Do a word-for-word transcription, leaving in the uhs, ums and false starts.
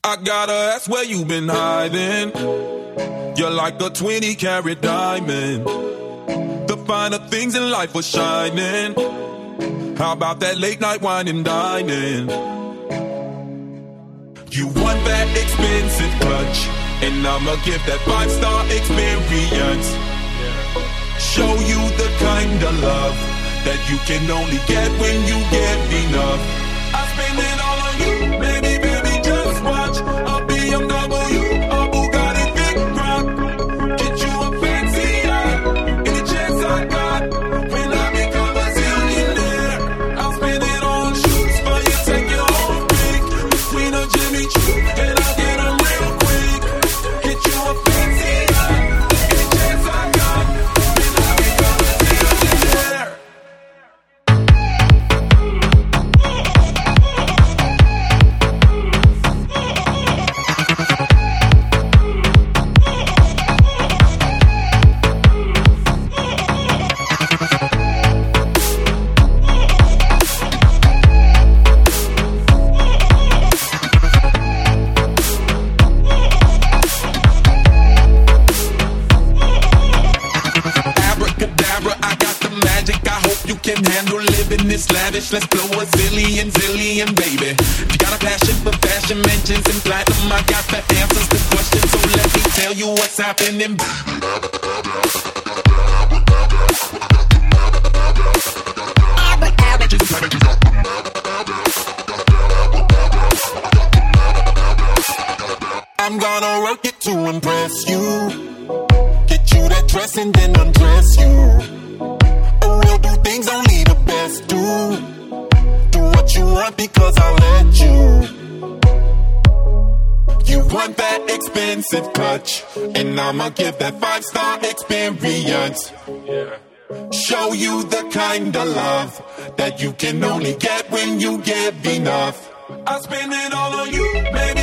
I gotta ask where you been hiding. You're like a twenty carat diamond. The finer things in life are shining. How about that late night wine and dining? You want that expensive touch, and I'ma give that five-star experience. Show you the kind of love that you can only get when you get enough. I spend it all on you, baby, baby, just watch. A B M W, a Bugatti Veyron. Get you a fancy yacht, any chance I got. When I become a zillionaire, I'll spend it on shoes for you, take your own pick. Between a Jimmy Choo and I'll get them real quick. Get you a fancy yacht, any chance I got. When I become a zillionaire. Can handle living this lavish. Let's blow a zillion, zillion, baby. If you got a passion for fashion, mentions and platinum, I got the answers to questions. So let me tell you what's happening. I'm gonna work it to impress you. Get you that dress and then undress you. We'll do things only the best do. Do what you want because I'll let you. You want that expensive touch, and I'ma give that five-star experience. Show you the kind of love that you can only get when you give enough. I spend it all on you, baby.